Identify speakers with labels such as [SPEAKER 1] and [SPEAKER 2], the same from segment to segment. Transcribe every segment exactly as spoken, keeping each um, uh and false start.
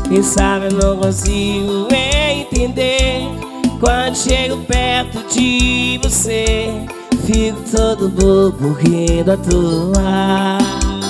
[SPEAKER 1] Quem sabe eu não consigo entender. Quando chego perto de você, fico todo bobo rindo à toa.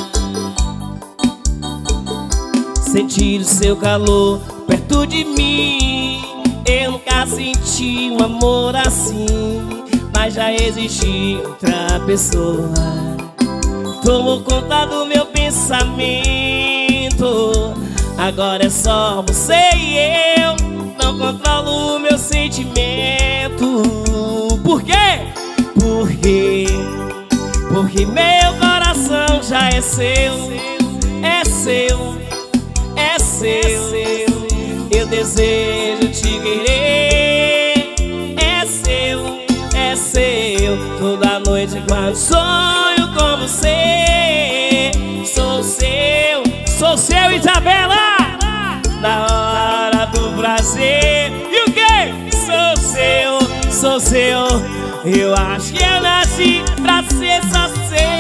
[SPEAKER 1] Sentir o seu calor perto de mim, eu nunca senti um amor assim. Mas já existe outra pessoa, tomou conta do meu pensamento. Agora é só você e eu, não controlo o meu sentimento. Por quê? Porque, porque meu coração já é seu, é seu, é seu. Eu desejo te querer, é seu, é seu. Toda noite quando sonho com você, sou seu, sou seu, Isabela. Na hora do prazer. E o quê? Sou seu, sou seu. Eu acho que eu nasci pra ser só seu.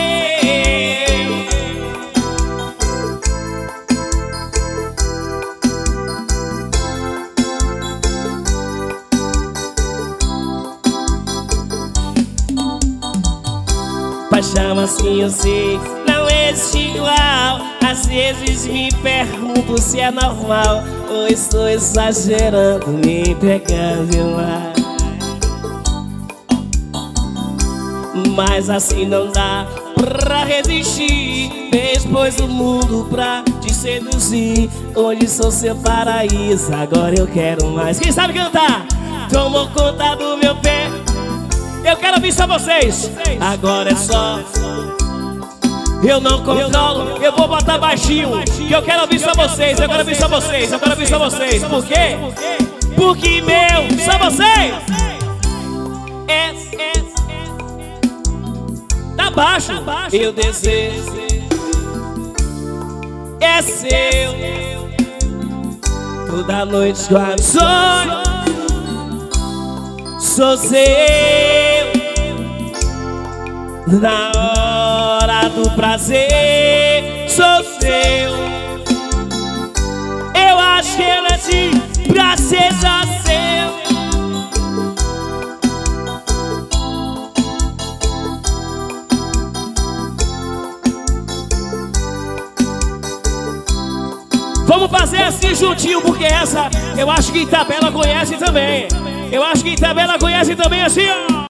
[SPEAKER 1] Paixão assim eu sei, não existe igual. Às vezes me pergunto se é normal ou estou exagerando, me entregando mais. Mas assim não dá pra resistir. Depois do mundo pra te seduzir. Hoje sou seu paraíso, agora eu quero mais. Quem sabe cantar? Tomou conta do meu pé. Eu quero ouvir só vocês. Agora é só, eu não controlo, eu vou botar baixinho. E eu quero ouvir só vocês, eu quero ouvir só vocês, eu quero ouvir só vocês. Por quê? Porque meu, só vocês. É, é, tá baixo, eu desejo, é seu. Toda noite quando sonho, sou seu. Na hora do prazer, sou seu. Eu acho que eu nasci pra ser só seu. Vamos fazer assim juntinho, porque essa eu acho que Itabela conhece também. Eu acho que Itabela conhece também assim, ó.